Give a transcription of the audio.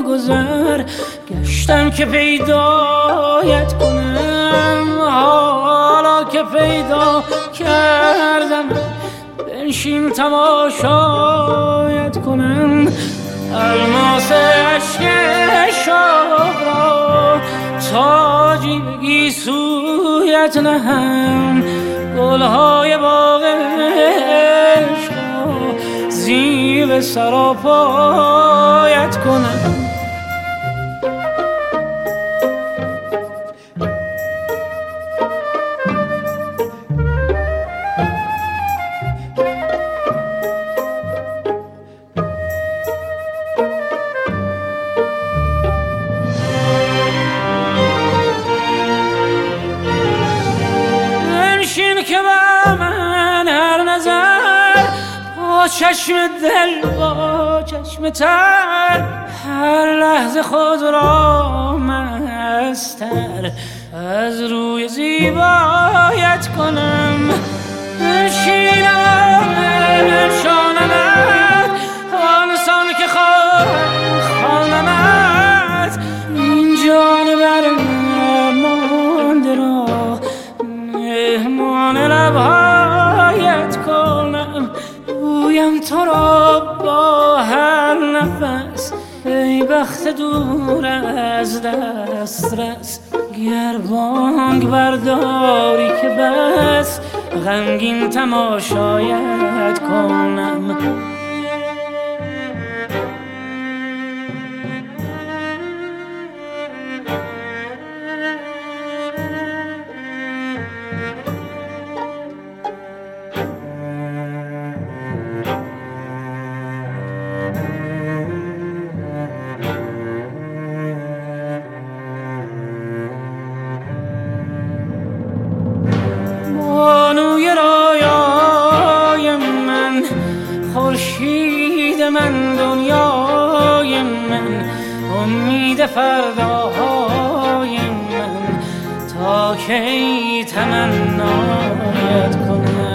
گذر گشتم که پیدایت کنم. حالا که پیدا کردم بنشین تماشایت کنم. الماس عشق شوق را تاجی بگی سویت نهم. گلهای باغ عشق را زیر سراپایت کنم. چشم دل با چشم تر هر لحظه خود را مستر از روی زیبایت کنم. نشینم شانمت آنسان که خوانمت این جان بر مانده را مهمان لبهایت کنم. گویم تو را با هر نفس ای بخت دور از دسترس. گر بانگ برداری که بس غمگین تماشایت کنم. خورشید من دنیای من امید فرداهای من تا کی تمنایت کنم.